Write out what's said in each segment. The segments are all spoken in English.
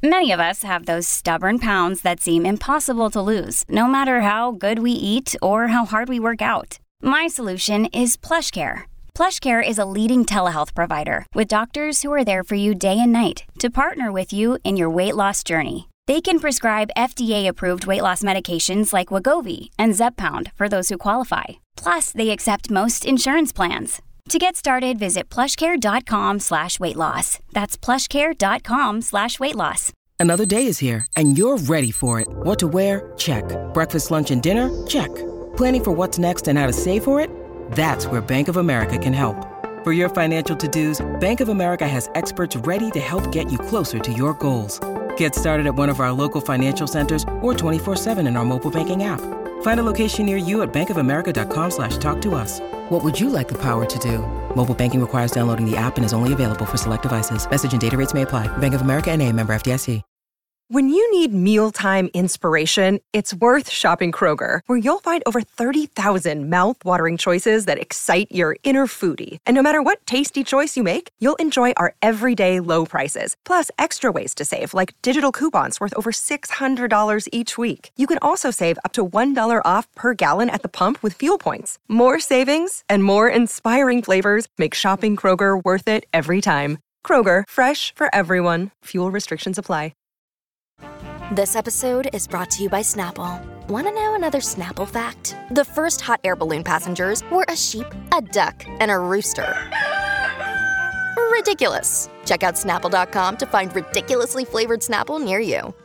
Many of us have those stubborn pounds that seem impossible to lose, no matter how good we eat or how hard we work out. My solution is PlushCare. PlushCare is a leading telehealth provider with doctors who are there for you day and night to partner with you in your weight loss journey. They can prescribe FDA-approved weight loss medications like Wegovy and Zepbound for those who qualify. Plus, they accept most insurance plans. To get started, visit plushcare.com/weightloss. That's plushcare.com/weightloss. Another day is here, and you're ready for it. What to wear? Check. Breakfast, lunch, and dinner? Check. Planning for what's next and how to save for it? That's where Bank of America can help. For your financial to-dos, Bank of America has experts ready to help get you closer to your goals. Get started at one of our local financial centers or 24/7 in our mobile banking app. Find a location near you at bankofamerica.com/talktous. What would you like the power to do? Mobile banking requires downloading the app and is only available for select devices. Message and data rates may apply. Bank of America N.A., member FDIC. When you need mealtime inspiration, it's worth shopping Kroger, where you'll find over 30,000 mouth-watering choices that excite your inner foodie. And no matter what tasty choice you make, you'll enjoy our everyday low prices, plus extra ways to save, like digital coupons worth over $600 each week. You can also save up to $1 off per gallon at the pump with fuel points. More savings and more inspiring flavors make shopping Kroger worth it every time. Kroger, fresh for everyone. Fuel restrictions apply. This episode is brought to you by Snapple. Want to know another Snapple fact? The first hot air balloon passengers were a sheep, a duck, and a rooster. Ridiculous. Check out Snapple.com to find ridiculously flavored Snapple near you.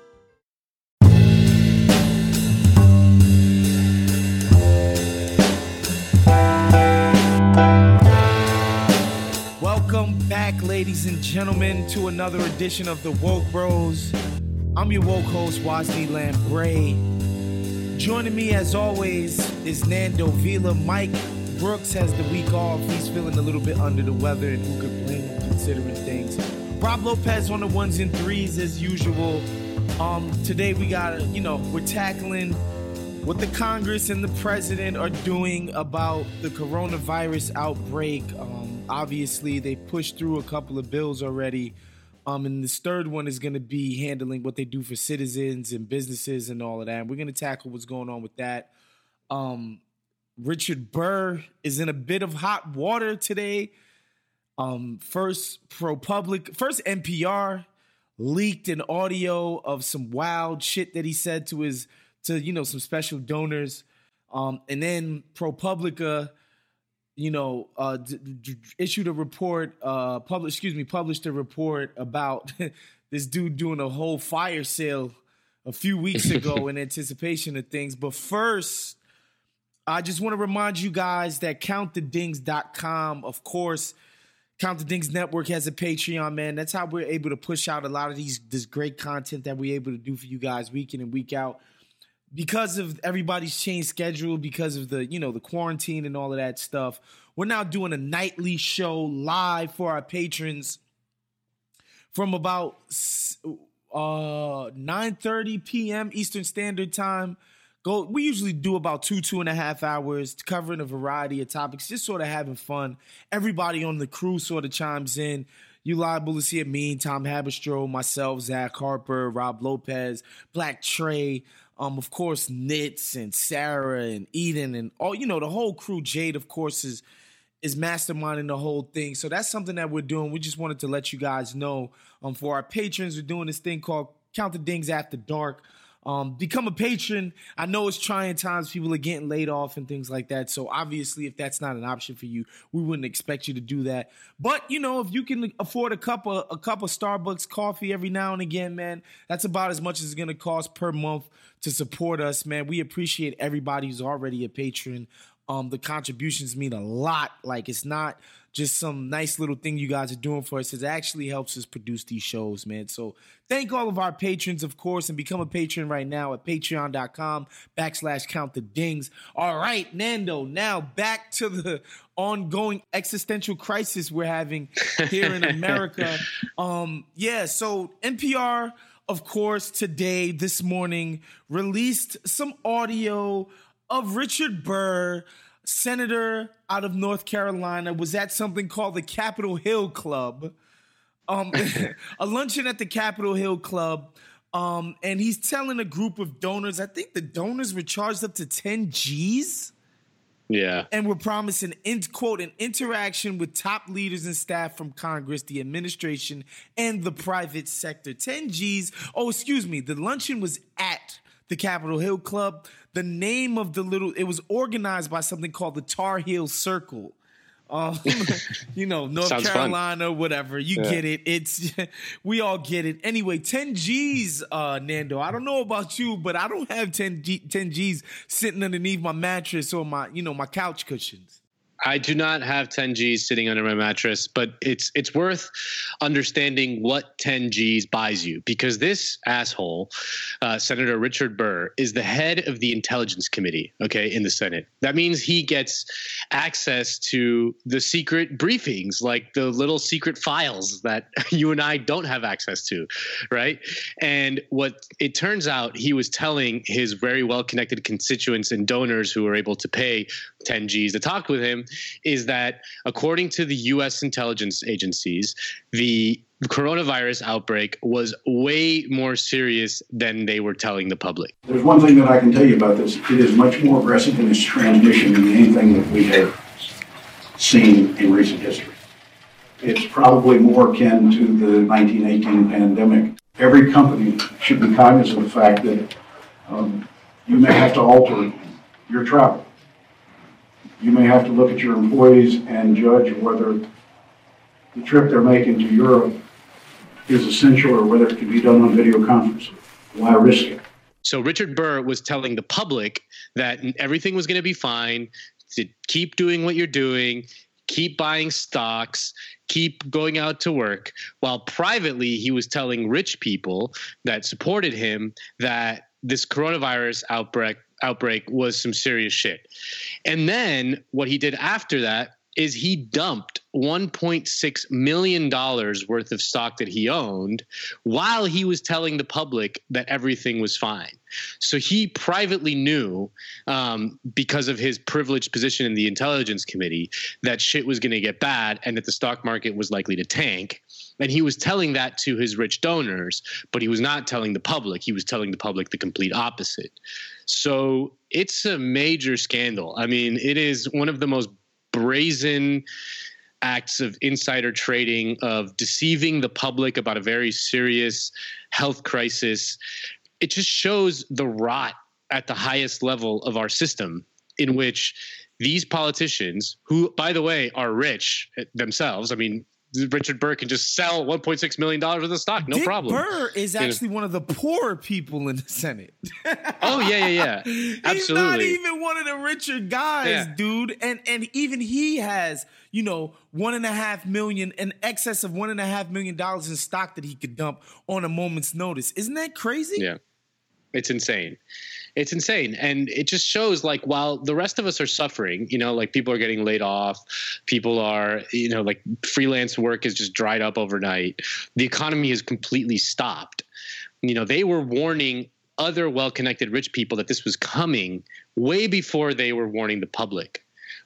Welcome back, ladies and gentlemen, to another edition of the Woke Bros. I'm your woke host, Wosny Lambre. Joining me, as always, is Nando Vila. Mike Brooks has the week off. He's feeling a little bit under the weather, and who could blame him considering things. Rob Lopez on the ones and threes, as usual. Today we got, we're tackling what the Congress and the president are doing about the coronavirus outbreak. Obviously, they pushed through a couple of bills already. And this third one is going to be handling what they do for citizens and businesses and all of that. And we're going to tackle what's going on with that. Richard Burr is in a bit of hot water today. First NPR leaked an audio of some wild shit that he said to some special donors. And then ProPublica issued a report, published a report about this dude doing a whole fire sale a few weeks ago in anticipation of things. But first, I just want to remind you guys that CountTheDings.com, of course, Count the Dings Network has a Patreon, man. That's how we're able to push out a lot of this great content that we're able to do for you guys week in and week out. Because of everybody's changed schedule, because of the quarantine and all of that stuff, we're now doing a nightly show live for our patrons from about 9:30 p.m. Eastern Standard Time. We usually do about 2.5 hours covering a variety of topics, just sort of having fun. Everybody on the crew sort of chimes in. You liable to see me, Tom Haberstroh, myself, Zach Harper, Rob Lopez, Black Trey, of course, Nitz and Sarah and Eden and all, the whole crew. Jade, of course, is masterminding the whole thing. So that's something that we're doing. We just wanted to let you guys know. For our patrons, we're doing this thing called Count the Dings After Dark. Become a patron. I know it's trying times. People are getting laid off and things like that. So obviously, if that's not an option for you, we wouldn't expect you to do that. But, if you can afford a cup of Starbucks coffee every now and again, man, that's about as much as it's going to cost per month to support us, man. We appreciate everybody who's already a patron. The contributions mean a lot. Like, it's not just some nice little thing you guys are doing for us. It actually helps us produce these shows, man. So thank all of our patrons, of course, and become a patron right now at patreon.com/countthedings. All right, Nando, now back to the ongoing existential crisis we're having here in America. So NPR, of course, this morning, released some audio of Richard Burr, senator out of North Carolina, was at something called the Capitol Hill Club. a luncheon at the Capitol Hill Club. And he's telling a group of donors, I think the donors were charged up to 10 G's. Yeah. And we're promising, quote, an interaction with top leaders and staff from Congress, the administration, and the private sector. 10 G's. Oh, excuse me. The luncheon was at the Capitol Hill Club. The name of it was organized by something called the Tar Heel Circle. North Sounds Carolina, fun. Whatever. You get it. We all get it. Anyway, 10 G's, Nando. I don't know about you, but I don't have 10 G's sitting underneath my mattress or my couch cushions. I do not have 10 G's sitting under my mattress, but it's worth understanding what 10 G's buys you, because this asshole, Senator Richard Burr, is the head of the Intelligence Committee, in the Senate. That means he gets access to the secret briefings, like the little secret files that you and I don't have access to, right? And what it turns out he was telling his very well-connected constituents and donors who were able to pay 10 G's to talk with him is that, according to the U.S. intelligence agencies, the coronavirus outbreak was way more serious than they were telling the public. There's one thing that I can tell you about this. It is much more aggressive in its transmission than anything that we have seen in recent history. It's probably more akin to the 1918 pandemic. Every company should be cognizant of the fact that you may have to alter your travel. You may have to look at your employees and judge whether the trip they're making to Europe is essential or whether it can be done on video conference. Why risk it? So Richard Burr was telling the public that everything was going to be fine, to keep doing what you're doing, keep buying stocks, keep going out to work, while privately he was telling rich people that supported him that this coronavirus outbreak was some serious shit. And then what he did after that is he dumped $1.6 million worth of stock that he owned while he was telling the public that everything was fine. So he privately knew, because of his privileged position in the Intelligence Committee, that shit was going to get bad and that the stock market was likely to tank. And he was telling that to his rich donors, but he was not telling the public. He was telling the public the complete opposite. So it's a major scandal. I mean, it is one of the most brazen acts of insider trading, of deceiving the public about a very serious health crisis. It just shows the rot at the highest level of our system, in which these politicians, who, by the way, are rich themselves, I mean, Richard Burr can just sell $1.6 million worth of stock, no problem. Burr is actually one of the poorer people in the Senate. Oh, yeah. Absolutely. He's not even one of the richer guys, dude. And even he has, $1.5 million, in excess of $1.5 million in stock that he could dump on a moment's notice. Isn't that crazy? Yeah. It's insane. It's insane. And it just shows, like, while the rest of us are suffering, like people are getting laid off, people are, like freelance work is just dried up overnight. The economy has completely stopped. They were warning other well-connected rich people that this was coming way before they were warning the public.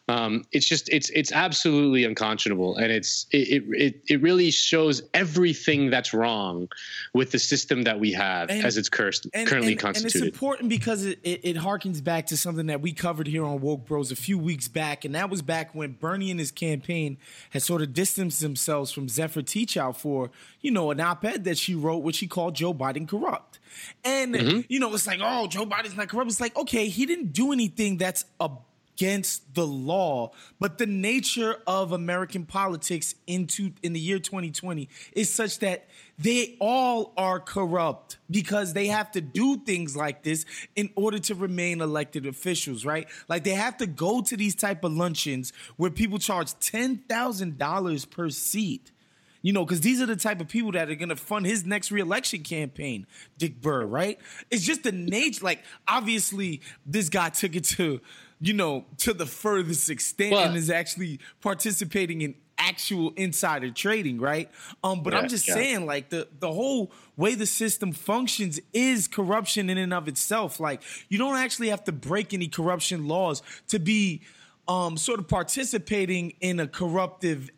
It's absolutely unconscionable, and it really shows everything that's wrong with the system that we have as it's currently constituted. And it's important because it harkens back to something that we covered here on Woke Bros a few weeks back, and that was back when Bernie and his campaign had sort of distanced themselves from Zephyr Teachout for, an op-ed that she wrote, which she called Joe Biden corrupt. And, it's like, oh, Joe Biden's not corrupt. It's like, okay, he didn't do anything that's against the law, but the nature of American politics in the year 2020 is such that they all are corrupt because they have to do things like this in order to remain elected officials, right? Like they have to go to these type of luncheons where people charge $10,000 per seat. Because these are the type of people that are going to fund his next reelection campaign, Dick Burr, right? It's just the nature. Like, obviously, this guy took it to the furthest extent and is actually participating in actual insider trading, right? But I'm just saying, like, the whole way the system functions is corruption in and of itself. Like, you don't actually have to break any corruption laws to be sort of participating in a corruptive act.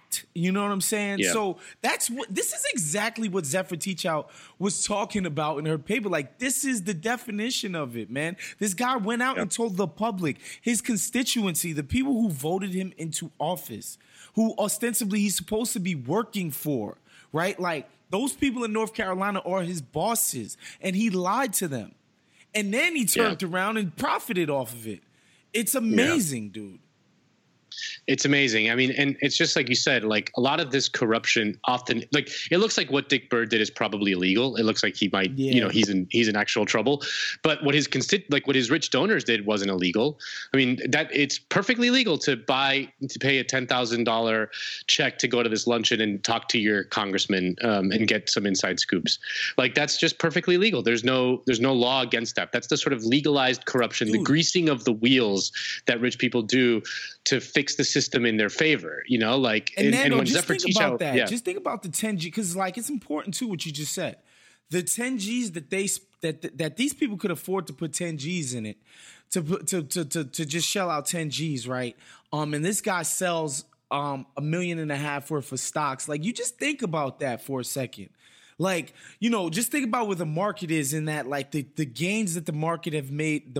act. You know what I'm saying? Yeah. So this is exactly what Zephyr Teachout was talking about in her paper. Like, this is the definition of it, man. This guy went out and told the public, his constituency, the people who voted him into office, who ostensibly he's supposed to be working for, right? Like, those people in North Carolina are his bosses, and he lied to them. And then he turned around and profited off of it. It's amazing, dude. It's amazing. I mean, and it's just like you said, like a lot of this corruption often, like it looks like what Dick Bird did is probably illegal. It looks like he might, you know, he's in actual trouble. But what his what his rich donors did wasn't illegal. I mean, that it's perfectly legal to pay a $10,000 check to go to this luncheon and talk to your congressman and get some inside scoops. Like that's just perfectly legal. There's no law against that. That's the sort of legalized corruption, the greasing of the wheels that rich people do to fix the system in their favor, you know, like, and when just think about that. Just think about the 10G, because like it's important too what you just said. The 10Gs that these people could afford to put 10Gs in it, to just shell out 10Gs, right? And this guy sells $1.5 million worth of stocks. Like, you just think about that for a second. Like, you know, just think about where the market is in that, like the gains that the market has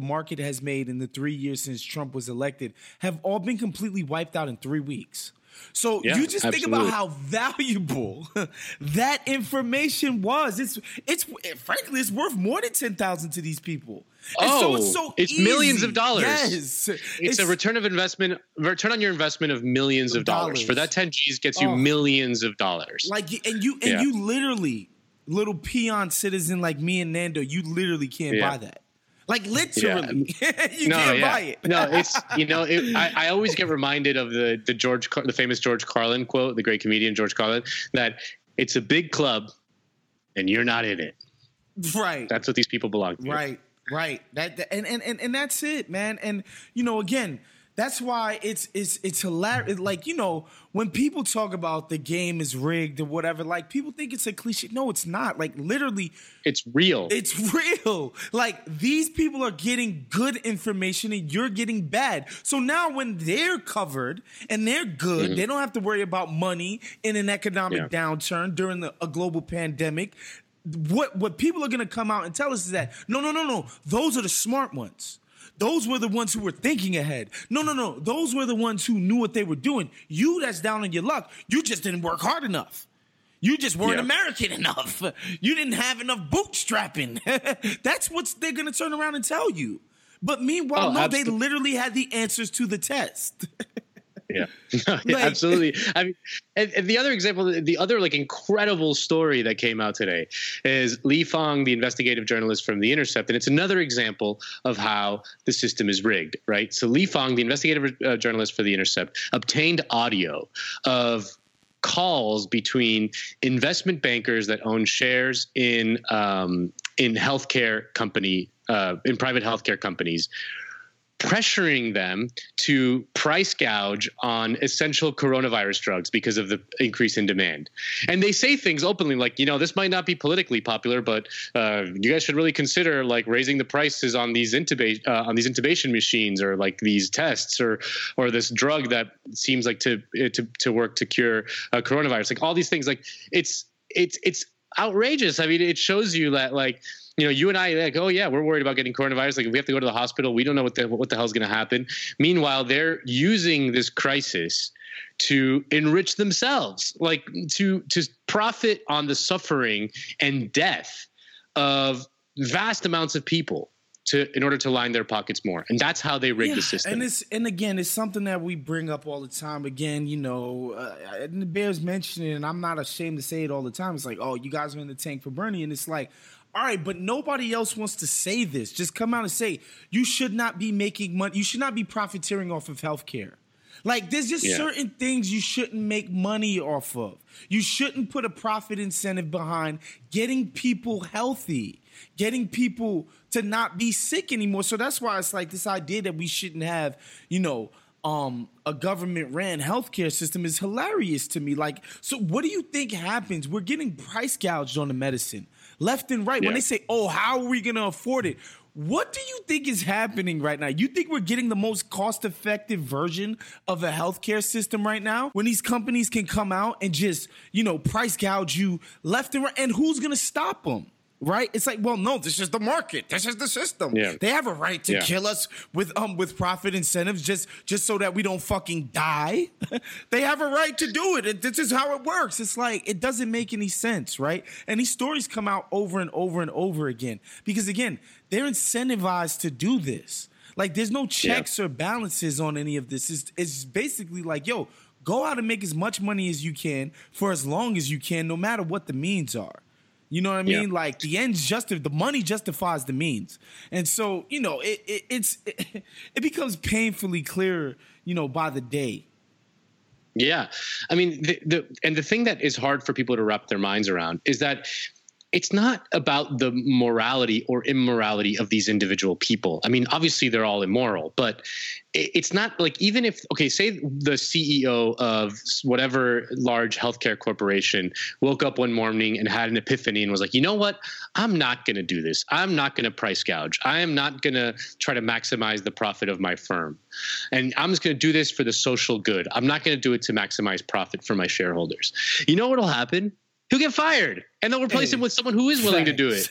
made in the 3 years since Trump was elected have all been completely wiped out in 3 weeks. So you just think about how valuable that information was. It's frankly, it's worth more than $10,000 to these people. It's easy. Millions of dollars. Yes. It's a return on your investment of millions of dollars. For that 10 G's gets you millions of dollars. Like, and you literally, little peon citizen like me and Nando, you literally can't buy that. Like, literally, you can't buy it. No, it's, you know, I always get reminded of the famous George Carlin quote, the great comedian George Carlin, that it's a big club and you're not in it. Right. That's what these people belong to. Right. And that's it, man. And, you know, again, that's why it's hilarious. Like, you know, when people talk about the game is rigged or whatever, like, people think it's a cliche. No, it's not. Like, literally, it's real. It's real. Like, these people are getting good information and you're getting bad. So now when they're covered and they're good, they don't have to worry about money in an economic downturn during a global pandemic. What people are going to come out and tell us is that, no, those are the smart ones. Those were the ones who were thinking ahead. No, those were the ones who knew what they were doing. You that's down on your luck, you just didn't work hard enough. You just weren't American enough. You didn't have enough bootstrapping. That's what they're going to turn around and tell you. But meanwhile, they literally had the answers to the test. Yeah, absolutely. I mean, and the other example, the other like incredible story that came out today is Li Fang, the investigative journalist from The Intercept. And it's another example of how the system is rigged, right? So Li Fang, the investigative journalist for The Intercept, obtained audio of calls between investment bankers that own shares in healthcare company, in private healthcare companies, pressuring them to price gouge on essential coronavirus drugs because of the increase in demand. And they say things openly like, you know, this might not be politically popular, but you guys should really consider like raising the prices on these intubation machines, or like these tests, or this drug that seems like to work to cure coronavirus. Like all these things, like it's outrageous. I mean, it shows you that, like, you know, you and I, like, oh yeah, we're worried about getting coronavirus. Like, if we have to go to the hospital, we don't know what the hell's going to happen. Meanwhile, they're using this crisis to enrich themselves, like to profit on the suffering and death of vast amounts of people in order to line their pockets more. And that's how they rig the system. And again, it's something that we bring up all the time. Again, you know, and the Bears mention it, and I'm not ashamed to say it all the time. It's like, oh, you guys are in the tank for Bernie. And it's like, all right, but nobody else wants to say this. Just come out and say, you should not be making money. You should not be profiteering off of healthcare. Like, there's just certain things you shouldn't make money off of. You shouldn't put a profit incentive behind getting people healthy, getting people to not be sick anymore. So that's why it's like this idea that we shouldn't have, you know, a government-ran healthcare system is hilarious to me. Like, so what do you think happens? We're getting price gouged on the medicine. left and right. Yeah. When they say, oh, how are we going to afford it? What do you think is happening right now? You think we're getting the most cost-effective version of a healthcare system right now when these companies can come out and just, price gouge you left and right? And who's going to stop them? Right? It's like, well, no, this is the market. This is the system. Yeah. They have a right to kill us with profit incentives just so that we don't fucking die. They have a right to do it. This is how it works. It's like, it doesn't make any sense, right? And these stories come out over and over and over again because, again, they're incentivized to do this. Like, there's no checks or balances on any of this. It's basically like, yo, go out and make as much money as you can for as long as you can, no matter what the means are. You know what I mean? Like the money justifies the means. And so, it becomes painfully clear, by the day. Yeah. I mean, the thing that is hard for people to wrap their minds around is that it's not about the morality or immorality of these individual people. I mean, obviously they're all immoral, but it's not like, even if, okay, say the CEO of whatever large healthcare corporation woke up one morning and had an epiphany and was like, you know what? I'm not going to do this. I'm not going to price gouge. I am not going to try to maximize the profit of my firm. And I'm just going to do this for the social good. I'm not going to do it to maximize profit for my shareholders. You know what'll happen? He'll get fired, and they'll replace him with someone who is willing to do it.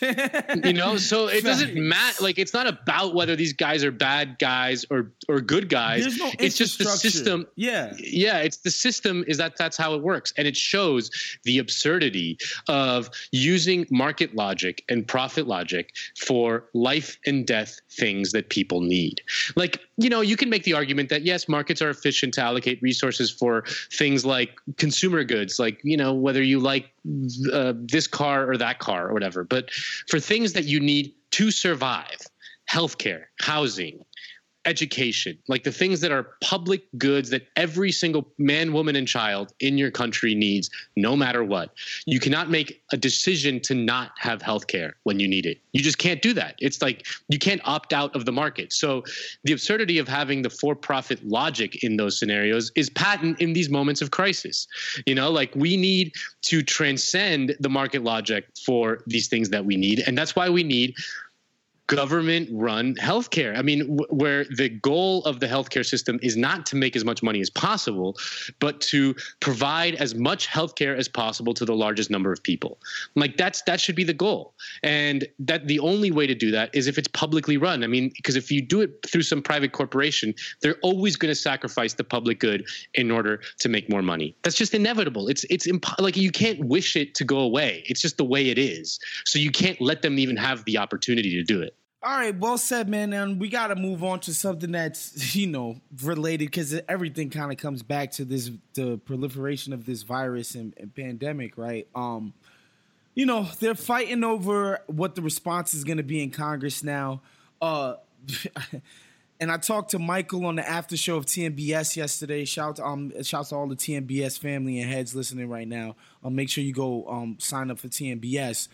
So it doesn't matter. Like, it's not about whether these guys are bad guys or good guys. There's no it's just the system. Yeah. It's the system is that's how it works. And it shows the absurdity of using market logic and profit logic for life and death things that people need. Like, you can make the argument that, yes, markets are efficient to allocate resources for things like consumer goods, like, whether you like this car or that car or whatever. But for things that you need to survive, healthcare, housing, education, like the things that are public goods that every single man, woman, and child in your country needs, no matter what. You cannot make a decision to not have healthcare when you need it. You just can't do that. It's like you can't opt out of the market. So the absurdity of having the for-profit logic in those scenarios is patent in these moments of crisis. Like, we need to transcend the market logic for these things that we need. And that's why we need government-run healthcare. I mean, where the goal of the healthcare system is not to make as much money as possible, but to provide as much healthcare as possible to the largest number of people. Like, that should be the goal. And that the only way to do that is if it's publicly run. I mean, because if you do it through some private corporation, they're always going to sacrifice the public good in order to make more money. That's just inevitable. Like, you can't wish it to go away. It's just the way it is. So you can't let them even have the opportunity to do it. All right, well said, man. And we got to move on to something that's, related, because everything kind of comes back to the proliferation of this virus and pandemic, right? They're fighting over what the response is going to be in Congress now. And I talked to Michael on the after show of TMBS yesterday. Shout to all the TMBS family and heads listening right now. Make sure you go sign up for TMBS.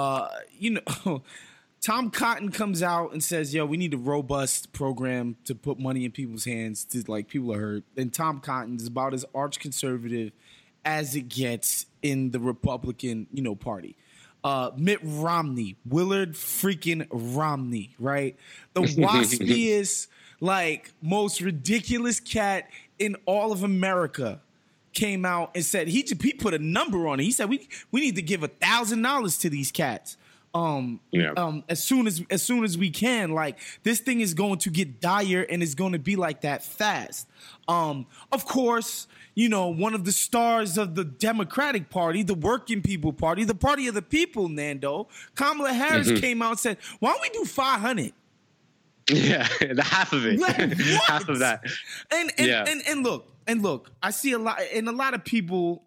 Tom Cotton comes out and says, yo, we need a robust program to put money in people's hands to, like, people are hurt. And Tom Cotton is about as arch conservative as it gets in the Republican, party. Mitt Romney, Willard freaking Romney, right? The waspiest, most ridiculous cat in all of America came out and said, he put a number on it. He said, we need to give $1,000 to these cats. As soon as we can. Like, this thing is going to get dire and it's going to be like that fast. Of course, one of the stars of the Democratic Party, the Working People Party, the party of the people, Nando, Kamala Harris came out and said, why don't we do 500? Yeah, the half of it. Like, half of that. And look, I see a lot of people,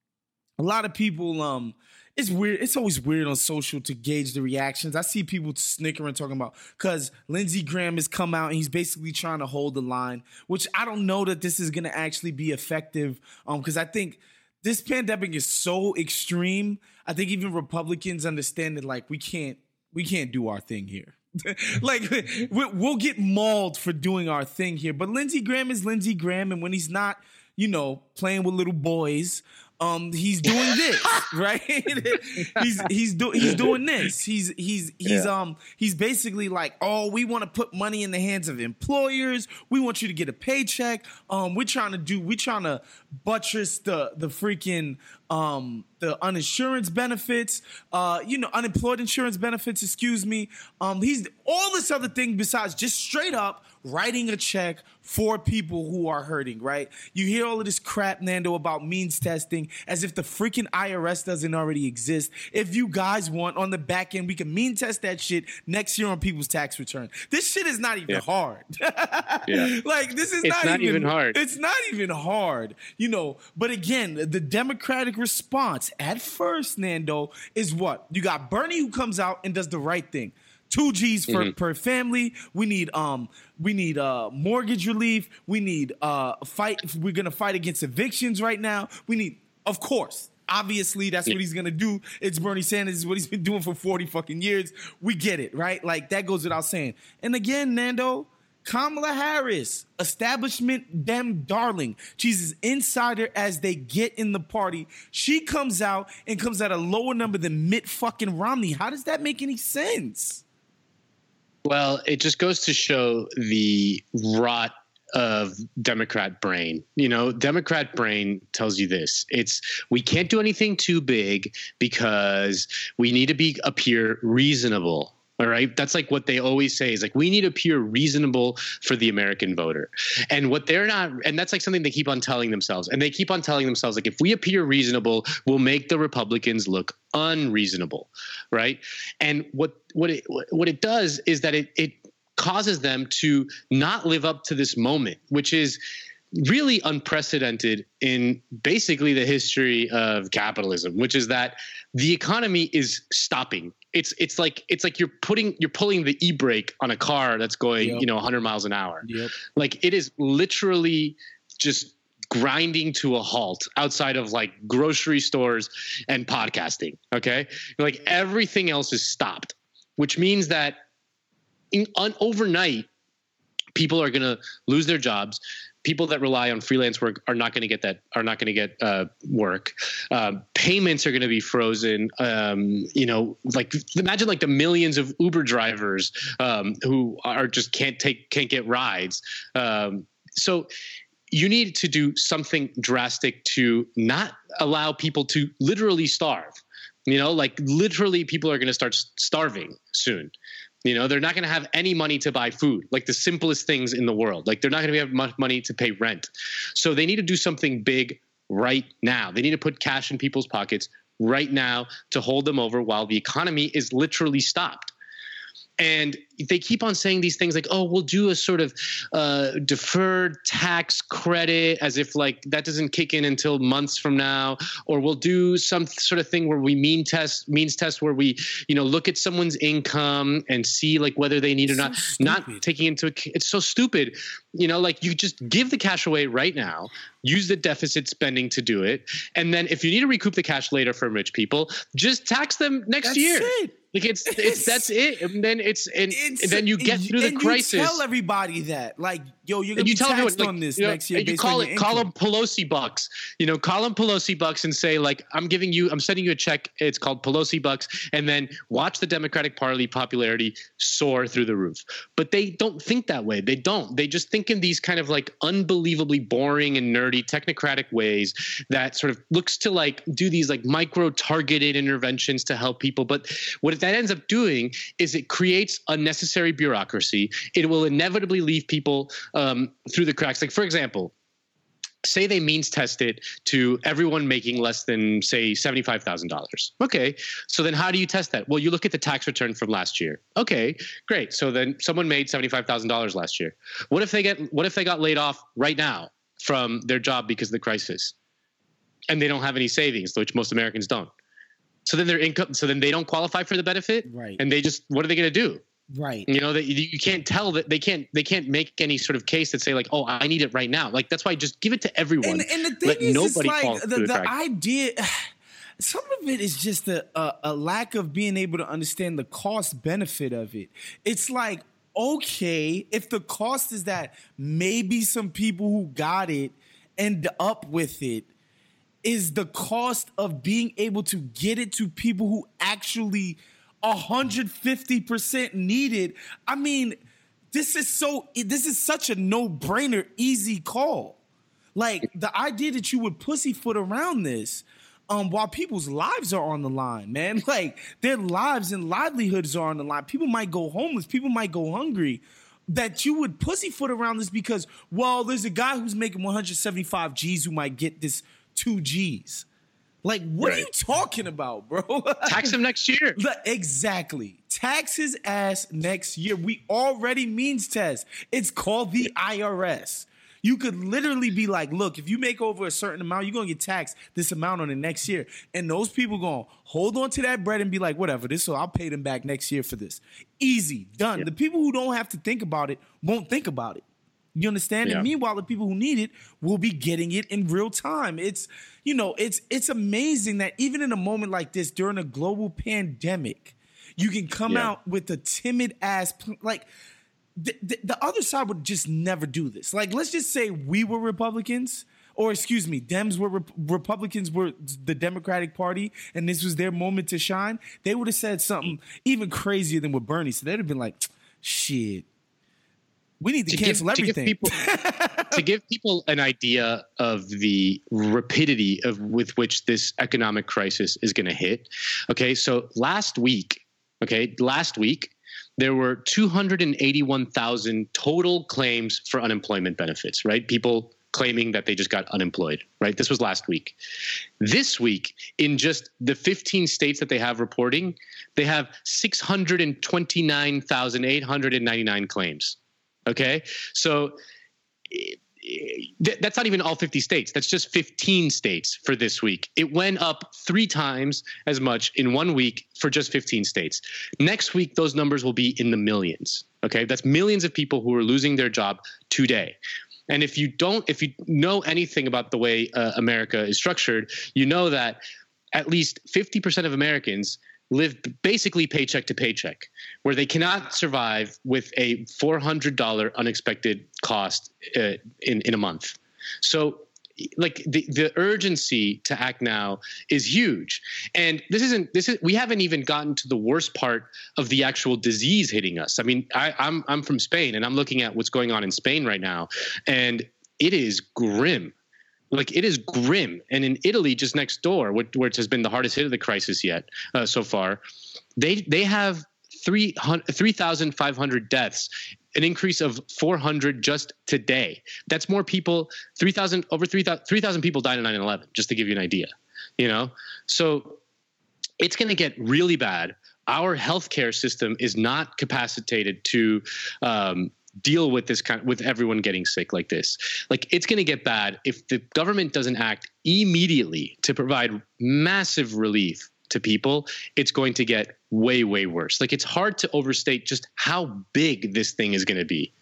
it's weird. It's always weird on social to gauge the reactions. I see people snickering, talking about, because Lindsey Graham has come out and he's basically trying to hold the line, which I don't know that this is going to actually be effective, because I think this pandemic is so extreme. I think even Republicans understand that, like, we can't do our thing here. Like, we'll get mauled for doing our thing here. But Lindsey Graham is Lindsey Graham, and when he's not, playing with little boys, He's doing this, right? he's doing this. He's basically like, oh, we want to put money in the hands of employers. We want you to get a paycheck. We're trying to buttress the freaking the uninsurance benefits, unemployed insurance benefits, excuse me. He's all this other thing besides just straight up writing a check for people who are hurting, right? You hear all of this crap, Nando, about means testing as if the freaking IRS doesn't already exist. If you guys want, on the back end, we can mean test that shit next year on people's tax return. This shit is not even hard. Like, this is not even hard. It's not even hard, But again, the Democratic response at first, Nando, is what? You got Bernie who comes out and does the right thing. 2 G's per family. We need mortgage relief. We need fight. We're gonna fight against evictions right now. We need, of course, obviously that's what he's gonna do. It's Bernie Sanders. Is what he's been doing for 40 fucking years. We get it, right? Like, that goes without saying. And again, Nando, Kamala Harris, establishment dem darling. She's as insider as they get in the party. She comes out at a lower number than Mitt fucking Romney. How does that make any sense? Well, it just goes to show the rot of Democrat brain. Democrat brain tells you this. We can't do anything too big because we need to appear reasonable. All right. That's like what they always say is like, we need to appear reasonable for the American voter. And what they're not, and that's like something they keep on telling themselves. And they keep on telling themselves, like, if we appear reasonable, we'll make the Republicans look unreasonable. Right. And what it does is that it causes them to not live up to this moment, which is really unprecedented in basically the history of capitalism, which is that the economy is stopping. It's like you're pulling the e-brake on a car that's going 100 miles an hour. Yep. Like, it is literally just grinding to a halt outside of like grocery stores and podcasting. Okay, like everything else is stopped, which means that overnight people are going to lose their jobs. People that rely on freelance work are not going to get work. Payments are going to be frozen. Like, imagine like the millions of Uber drivers who are just can't get rides. So you need to do something drastic to not allow people to literally starve. Like, literally people are going to start starving soon. They're not going to have any money to buy food, like the simplest things in the world. Like, they're not going to have much money to pay rent. So they need to do something big right now. They need to put cash in people's pockets right now to hold them over while the economy is literally stopped. And they keep on saying these things like, oh, we'll do a sort of deferred tax credit, as if like that doesn't kick in until months from now, or we'll do some sort of thing where we means test where we, look at someone's income and see like whether they need or not, not taking into account. It's so stupid. Like, you just give the cash away right now, use the deficit spending to do it. And then if you need to recoup the cash later from rich people, just tax them next year. It. Like, that's it. And then then you get through the crisis. You tell everybody that, like, yo, you're gonna be taxed on this next year. You call them Pelosi bucks. Call them Pelosi bucks and say, like, I'm sending you a check. It's called Pelosi bucks, and then watch the Democratic Party popularity soar through the roof. But they don't think that way. They don't. They just think in these kind of like unbelievably boring and nerdy technocratic ways that sort of looks to like do these like micro targeted interventions to help people. But what that ends up doing is it creates unnecessary bureaucracy. It will inevitably leave people through the cracks. Like, for example, say they means test it to everyone making less than, say, $75,000. Okay, so then how do you test that? Well, you look at the tax return from last year. Okay, great. So then someone made $75,000 last year. What if they got laid off right now from their job because of the crisis, and they don't have any savings, which most Americans don't? So then their income, so then they don't qualify for the benefit, right? And they just, what are they going to do? Right. That you can't tell that they can't make any sort of case that say like, oh, I need it right now. Like, that's why just give it to everyone. And the thing Let is, nobody it's like the idea. Some of it is just a lack of being able to understand the cost benefit of it. It's like, okay, if the cost is that maybe some people who got it end up with it, is the cost of being able to get it to people who actually 150% need it. I mean, this is such a no-brainer, easy call. Like, the idea that you would pussyfoot around this while people's lives are on the line, man. Like, their lives and livelihoods are on the line. People might go homeless. People might go hungry. That you would pussyfoot around this because, well, there's a guy who's making 175 G's who might get this 2 G's. Like, what are you talking about, bro? Tax him next year. Exactly. Tax his ass next year. We already means test. It's called the IRS. You could literally be like, look, if you make over a certain amount, you're going to get taxed this amount on the next year. And those people going to hold on to that bread and be like, whatever, so I'll pay them back next year for this. Easy, done. Yeah. The people who don't have to think about it won't think about it. You understand? Yeah. And meanwhile, the people who need it will be getting it in real time. It's amazing that even in a moment like this, during a global pandemic, you can come out with a timid ass, like, the other side would just never do this. Like, let's just say we were Republicans, or excuse me, Dems were Republicans were the Democratic Party, and this was their moment to shine. They would have said something even crazier than what Bernie said. They'd have been like, shit, we need to cancel everything. To give people an idea of the rapidity with which this economic crisis is going to hit. Okay, so last week, there were 281,000 total claims for unemployment benefits, right? People claiming that they just got unemployed, right? This was last week. This week, in just the 15 states that they have reporting, they have 629,899 claims, okay? So that's not even all 50 states. That's just 15 states for this week. It went up 3 times as much in 1 week for just 15 states. Next week, those numbers will be in the millions. Okay, that's millions of people who are losing their job today. And if you know anything about the way America is structured, you know that at least 50% of Americans live basically paycheck to paycheck, where they cannot survive with a $400 unexpected cost in a month. So, like, the urgency to act now is huge. And we haven't even gotten to the worst part of the actual disease hitting us. I mean, I'm from Spain, and I'm looking at what's going on in Spain right now, and it is grim. Like, it is grim. And in Italy, just next door, which has been the hardest hit of the crisis yet so far, they have 3,500 deaths, an increase of 400 just today. That's more people. 3,000 people died in 9/11, just to give you an idea. You know, so it's going to get really bad. Our healthcare system is not capacitated to deal with with everyone getting sick like this. Like, it's going to get bad if the government doesn't act immediately to provide massive relief to people. It's going to get way, way worse. Like, it's hard to overstate just how big this thing is going to be.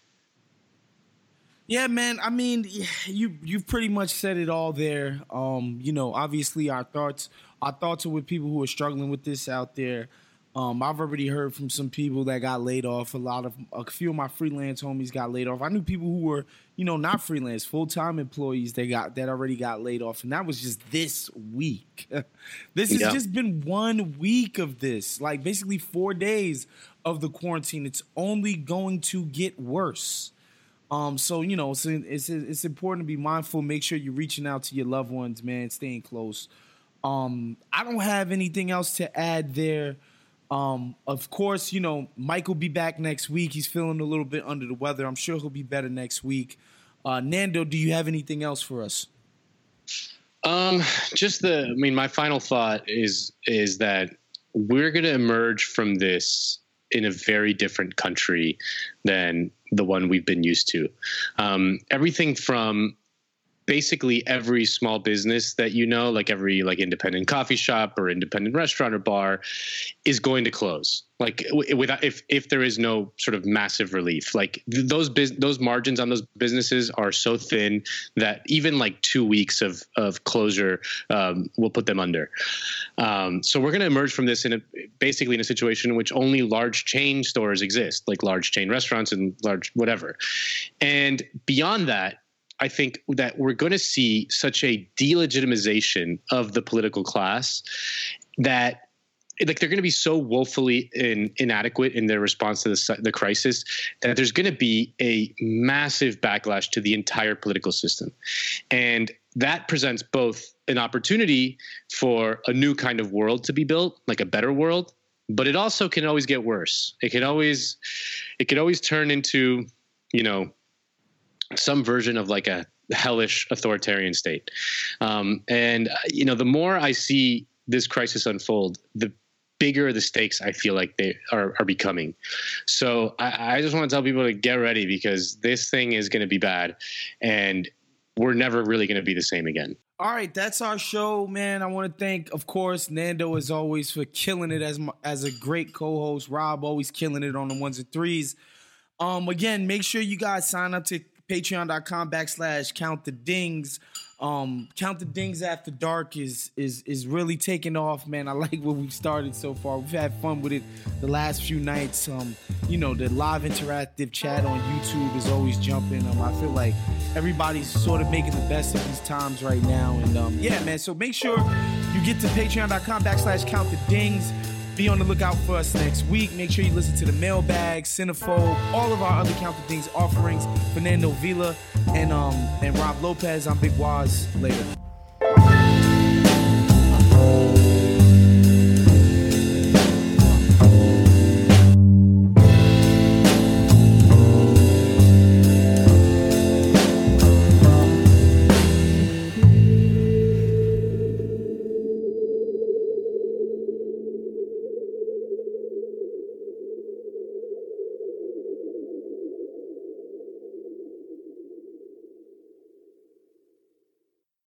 Yeah, man. I mean, you've pretty much said it all there. Obviously our thoughts are with people who are struggling with this out there. I've already heard from some people that got laid off. A few of my freelance homies got laid off. I knew people who were, not freelance, full-time employees that already got laid off. And that was just this week. This has just been 1 week of this, like basically 4 days of the quarantine. It's only going to get worse. So it's important to be mindful. Make sure you're reaching out to your loved ones, man, staying close. I don't have anything else to add there. Of course, Mike will be back next week. He's feeling a little bit under the weather. I'm sure he'll be better next week. Nando, do you have anything else for us? My final thought is that we're going to emerge from this in a very different country than the one we've been used to. Everything from basically every small business that like every independent coffee shop or independent restaurant or bar is going to close. Like if there is no sort of massive relief, like those margins on those businesses are so thin that even 2 weeks of closure will put them under. So we're going to emerge from this basically in a situation in which only large chain stores exist, like large chain restaurants and large whatever. And beyond that, I think that we're going to see such a delegitimization of the political class that like they're going to be so woefully inadequate in their response to the crisis that there's going to be a massive backlash to the entire political system. And that presents both an opportunity for a new kind of world to be built, like a better world, but it also can always get worse. It could always turn into, some version of like a hellish authoritarian state. The more I see this crisis unfold, the bigger the stakes I feel like they are becoming. So I just want to tell people to get ready, because this thing is going to be bad and we're never really going to be the same again. All right, that's our show, man. I want to thank, of course, Nando as always for killing it as a great co-host. Rob always killing it on the ones and threes. Again, make sure you guys sign up to patreon.com/Count the Dings. Count the Dings After Dark is really taking off, man. I like what we've started so far. We've had fun with it the last few nights. The live interactive chat on YouTube is always jumping. I feel like everybody's sort of making the best of these times right now. And yeah, man. So make sure you get to patreon.com/Count the Dings. Be on the lookout for us next week. Make sure you listen to the Mailbag, Cinephobe, all of our other Count the Dings offerings. Fernando Vila and Rob Lopez. I'm Big Waz. Later.